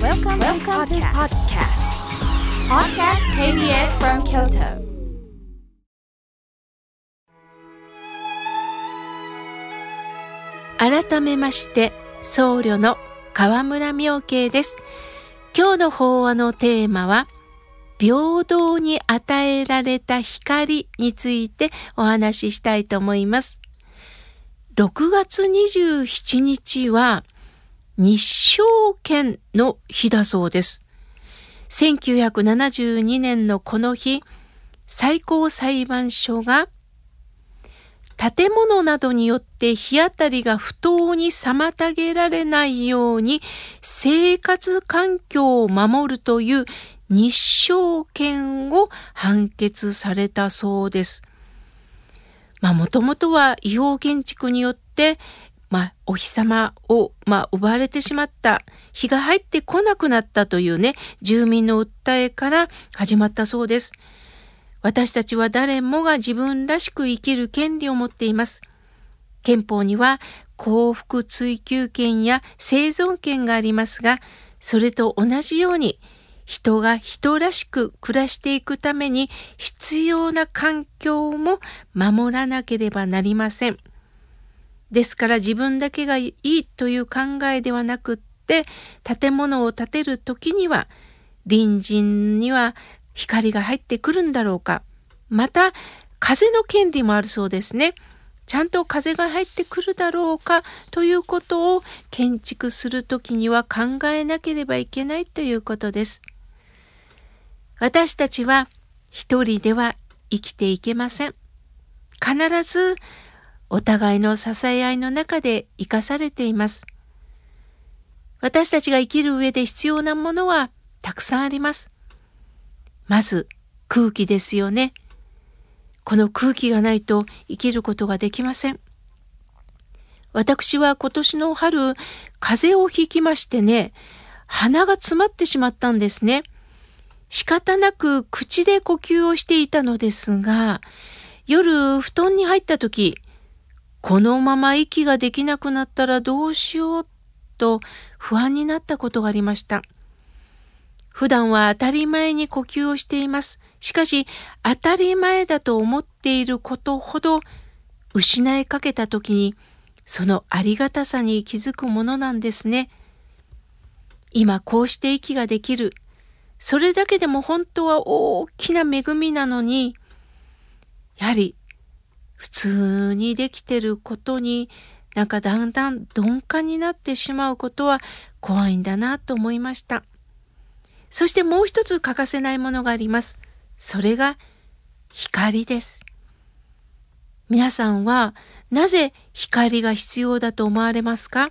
Welcome to podcast. Podcast KBS from Kyoto. 改めまして僧侶の河村明慶です。今日の法話のテーマは平等に与えられた光についてお話ししたいと思います。6月27日は日照権の日だそうです。1972年のこの日、最高裁判所が建物などによって日当たりが不当に妨げられないように生活環境を守るという日照権を判決されたそうです。もともとは違法建築によってお日様を奪われてしまった、日が入ってこなくなったという住民の訴えから始まったそうです。私たちは誰もが自分らしく生きる権利を持っています。憲法には幸福追求権や生存権がありますが、それと同じように人が人らしく暮らしていくために必要な環境も守らなければなりません。ですから自分だけがいいという考えではなくって、建物を建てるときには隣人には光が入ってくるんだろうか。また風の権利もあるそうですね。ちゃんと風が入ってくるだろうかということを建築するときには考えなければいけないということです。私たちは一人では生きていけません。必ずお互いの支え合いの中で生かされています。私たちが生きる上で必要なものはたくさんあります。まず空気ですよね。この空気がないと生きることができません。私は今年の春、風邪をひきまして鼻が詰まってしまったんですね。仕方なく口で呼吸をしていたのですが、夜布団に入った時、このまま息ができなくなったらどうしようと不安になったことがありました。普段は当たり前に呼吸をしています。しかし当たり前だと思っていることほど失いかけた時にそのありがたさに気づくものなんですね。今こうして息ができる。それだけでも本当は大きな恵みなのに、やはり普通にできてることにだんだん鈍感になってしまうことは怖いんだなと思いました。そしてもう一つ欠かせないものがあります。それが光です。皆さんはなぜ光が必要だと思われますか？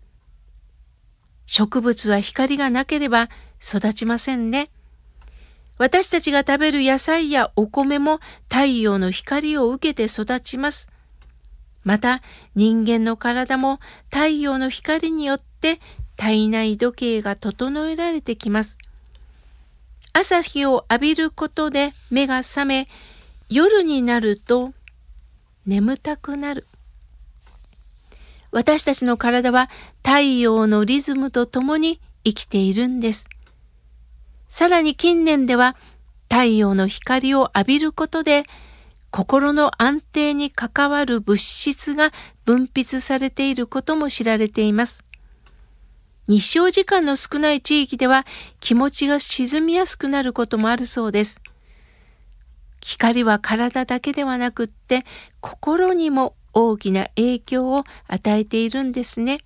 植物は光がなければ育ちませんね。私たちが食べる野菜やお米も太陽の光を受けて育ちます。また人間の体も太陽の光によって体内時計が整えられてきます。朝日を浴びることで目が覚め、夜になると眠たくなる。私たちの体は太陽のリズムとともに生きているんです。さらに近年では太陽の光を浴びることで心の安定に関わる物質が分泌されていることも知られています。日照時間の少ない地域では気持ちが沈みやすくなることもあるそうです。光は体だけではなくって心にも大きな影響を与えているんですね。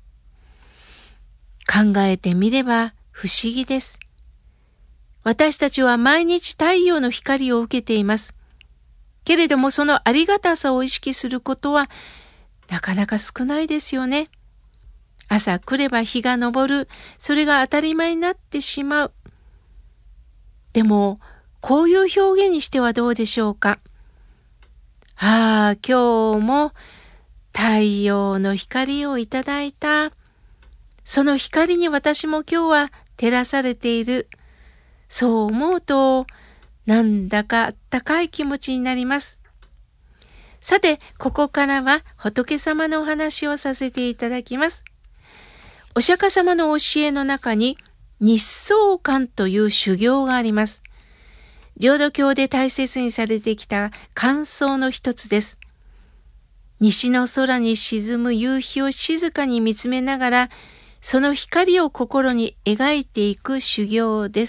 考えてみれば不思議です。私たちは毎日太陽の光を受けています。けれどもそのありがたさを意識することはなかなか少ないですよね。朝来れば日が昇る、それが当たり前になってしまう。でもこういう表現にしてはどうでしょうか。今日も太陽の光をいただいた。その光に私も今日は照らされている。そう思うとなんだかあったかい気持ちになります。さて、ここからは仏様のお話をさせていただきます。お釈迦様の教えの中に日相観という修行があります。浄土教で大切にされてきた観想の一つです。西の空に沈む夕日を静かに見つめながら、その光を心に描いていく修行です。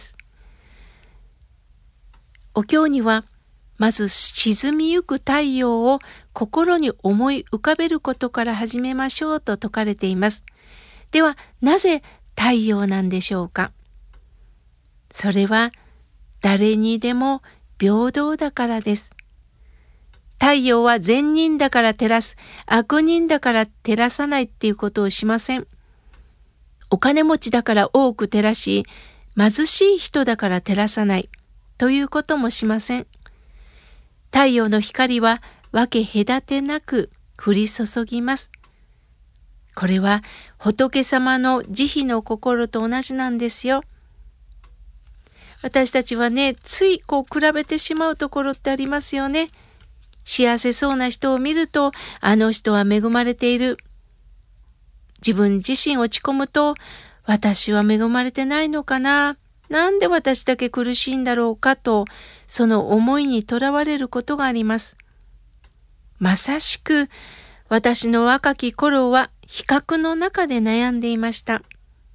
お経には、まず沈みゆく太陽を心に思い浮かべることから始めましょうと説かれています。では、なぜ太陽なんでしょうか。それは誰にでも平等だからです。太陽は善人だから照らす、悪人だから照らさないっていうことをしません。お金持ちだから多く照らし、貧しい人だから照らさないということもしません。太陽の光は分け隔てなく降り注ぎます。これは仏様の慈悲の心と同じなんですよ。私たちはね、つい比べてしまうところってありますよね。幸せそうな人を見ると、あの人は恵まれている。自分自身落ち込むと、私は恵まれてないのかな。なんで私だけ苦しいんだろうかと、その思いにとらわれることがあります。まさしく、私の若き頃は比較の中で悩んでいました。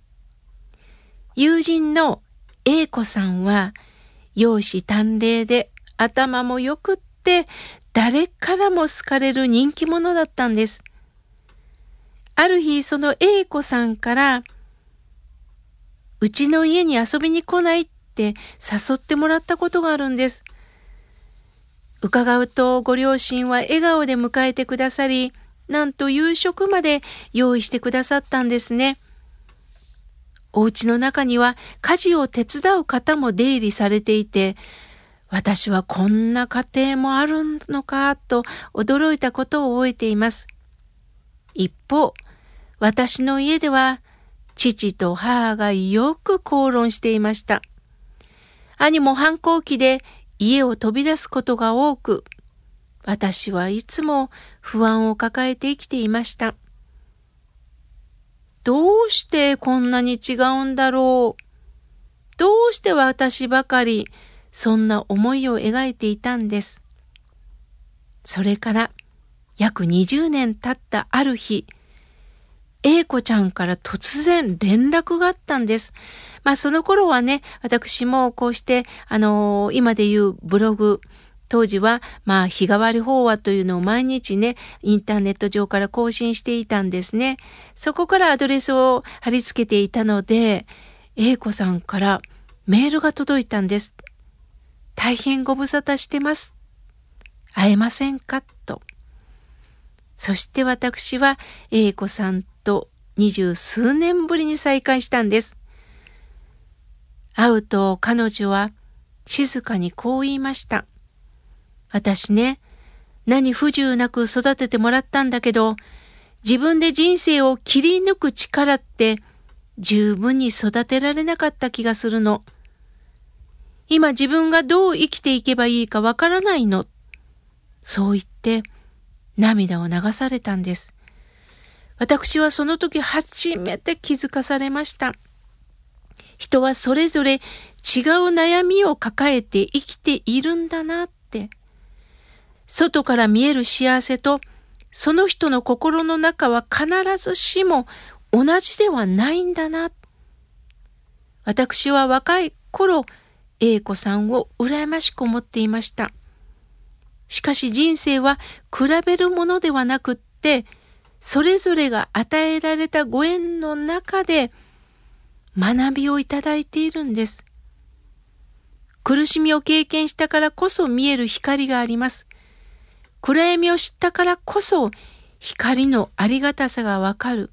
友人の A 子さんは、容姿端麗で頭もよくって、誰からも好かれる人気者だったんです。ある日、その A 子さんから、うちの家に遊びに来ないって誘ってもらったことがあるんです。伺うとご両親は笑顔で迎えてくださり、なんと夕食まで用意してくださったんですね。お家の中には家事を手伝う方も出入りされていて、私はこんな家庭もあるのかと驚いたことを覚えています。一方、私の家では父と母がよく口論していました。兄も反抗期で家を飛び出すことが多く、私はいつも不安を抱えて生きていました。どうしてこんなに違うんだろう。どうして私ばかりそんな思いを描いていたんです。それから約20年経ったある日、A 子ちゃんから突然連絡があったんです。その頃はね、私もこうして今でいうブログ、当時は日替わり法話というのを毎日ね、インターネット上から更新していたんですね。そこからアドレスを貼り付けていたので、A 子さんからメールが届いたんです。大変ご無沙汰してます。会えませんかと。そして私は A 子さんと20数年ぶりに再会したんです。会うと彼女は静かにこう言いました。私ね、何不自由なく育ててもらったんだけど、自分で人生を切り抜く力って十分に育てられなかった気がするの。今自分がどう生きていけばいいかわからないの。そう言って涙を流されたんです。私はその時初めて気づかされました。人はそれぞれ違う悩みを抱えて生きているんだなって。外から見える幸せとその人の心の中は必ずしも同じではないんだな。私は若い頃、A 子さんを羨ましく思っていました。しかし人生は比べるものではなくって、それぞれが与えられたご縁の中で学びをいただいているんです。苦しみを経験したからこそ見える光があります。暗闇を知ったからこそ光のありがたさがわかる。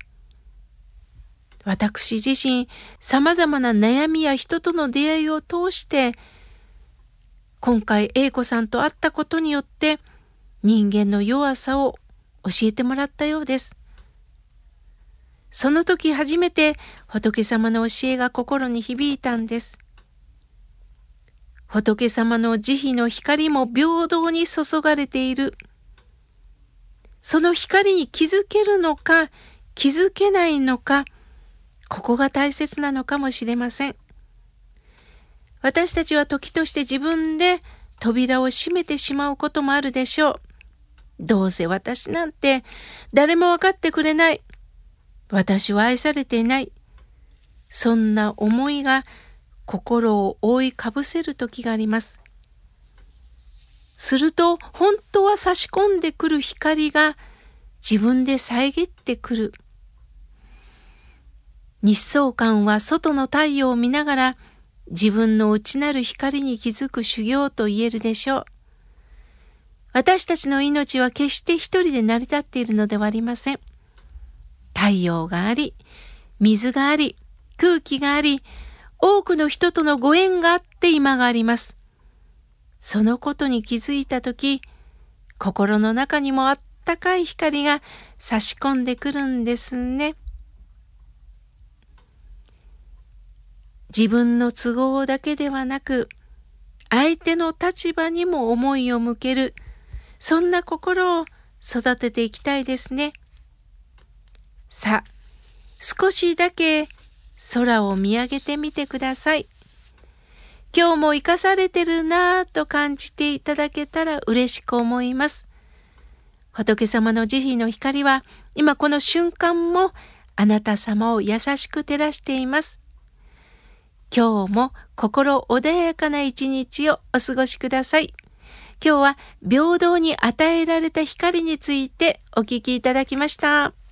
私自身、様々な悩みや人との出会いを通して、今回 A 子さんと会ったことによって人間の弱さを教えてもらったようです。その時初めて仏様の教えが心に響いたんです。仏様の慈悲の光も平等に注がれている。その光に気づけるのか気づけないのか、 ここが大切なのかもしれません。私たちは時として自分で扉を閉めてしまうこともあるでしょう。どうせ私なんて誰も分かってくれない。私は愛されていない。そんな思いが心を覆いかぶせる時があります。すると本当は差し込んでくる光が自分で遮ってくる。日相観は外の太陽を見ながら自分の内なる光に気づく修行と言えるでしょう。私たちの命は決して一人で成り立っているのではありません。太陽があり、水があり、空気があり、多くの人とのご縁があって今があります。そのことに気づいたとき、心の中にもあったかい光が差し込んでくるんですね。自分の都合だけではなく、相手の立場にも思いを向ける、そんな心を育てていきたいですね。さあ、少しだけ空を見上げてみてください。今日も生かされてるなぁと感じていただけたら嬉しく思います。仏様の慈悲の光は今この瞬間もあなた様を優しく照らしています。今日も心穏やかな一日をお過ごしください。今日は平等に与えられた光についてお聞きいただきました。